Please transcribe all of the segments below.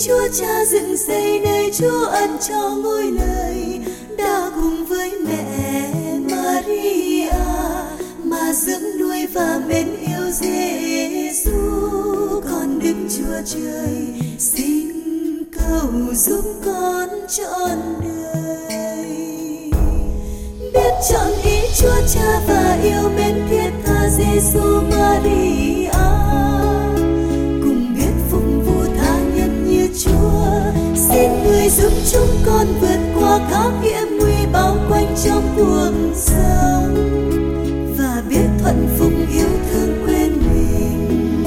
Chúa Cha dựng xây nơi Chúa ân cho ngôi lời, đã cùng với mẹ Maria mà dưỡng nuôi và mến yêu Giêsu. Con Đức Chúa Trời xin cầu giúp con trọn đời. Biết chọn ý Chúa Cha và yêu mến thiết tha Giêsu Maria, cùng biết phục vụ tha nhân như Chúa. Xin người giúp chúng con vượt qua các hiểm nguy bao quanh trong cuộc sống, và biết thuận phục yêu thương quên mình.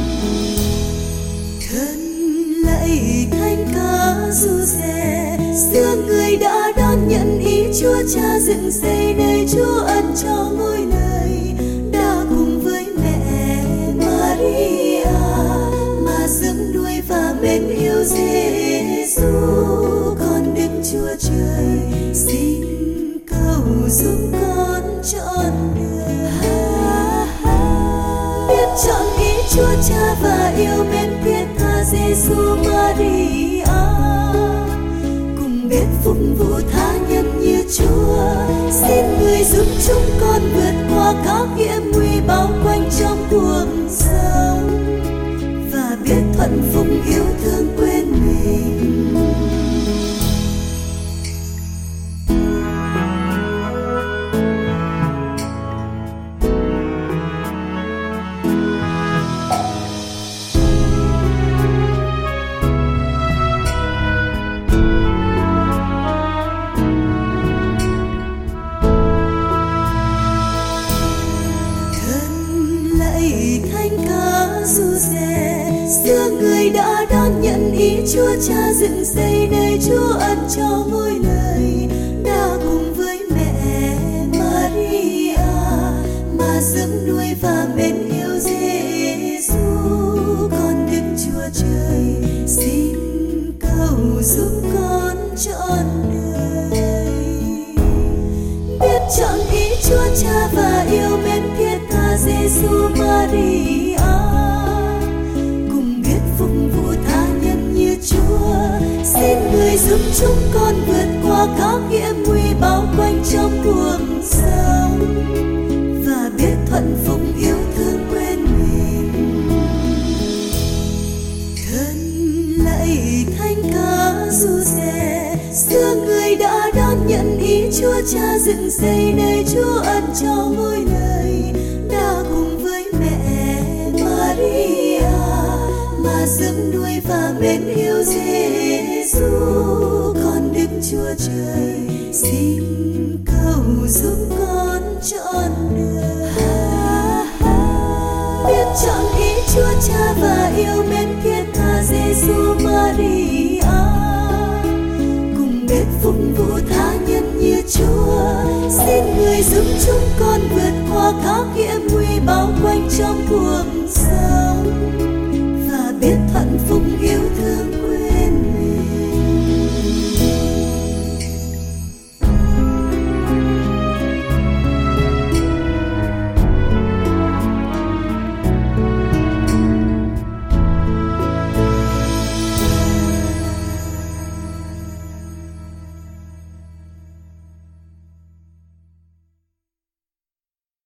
Thân lạy Thánh Ca Giuse, xưa người đã đón nhận ý Chúa Cha dựng xây nơi Chúa ân cho ngôi lời, đã cùng với mẹ Maria mà dưỡng nuôi và mến yêu Giêsu. Con Đức Chúa Trời xin cầu giúp con trọn đời. Biết chọn ý Chúa Cha và yêu mến thiết tha Giêsu Maria, cùng biết phục vụ tha nhân như Chúa. Xin người giúp chúng con vượt qua các hiểm nguy bao quanh trong cuộc sống, và biết thuận phục yêu thương quên mình. Xưa người đã đón nhận ý Chúa Cha dựng xây nơi Chúa ân cho ngôi lời, đã cùng với mẹ Maria mà dưỡng nuôi và mến yêu Giêsu. Con Đức Chúa Trời xin cầu giúp con trọn đời. Biết chọn ý Chúa Cha và yêu mến thiết tha Giêsu Maria, xin người giúp chúng con vượt qua các hiểm nguy bao quanh trong cuộc sống, và biết thuận phục yêu thương quên mình. Thân lạy Thánh Ca Giuse, xưa người đã đón nhận ý Chúa Cha dựng xây nơi Chúa ân cho ngôi lời, đã cùng với mẹ Maria mà dưỡng nuôi và mến yêu Giêsu. Con Đức Chúa Trời xin cầu giúp con trọn đời. Biết chọn ý Chúa Cha và yêu mến thiết tha Giêsu Maria, cùng biết phục vụ tha nhân như Chúa. Xin người giúp chúng con vượt qua các hiểm nguy bao quanh trong cuộc sống,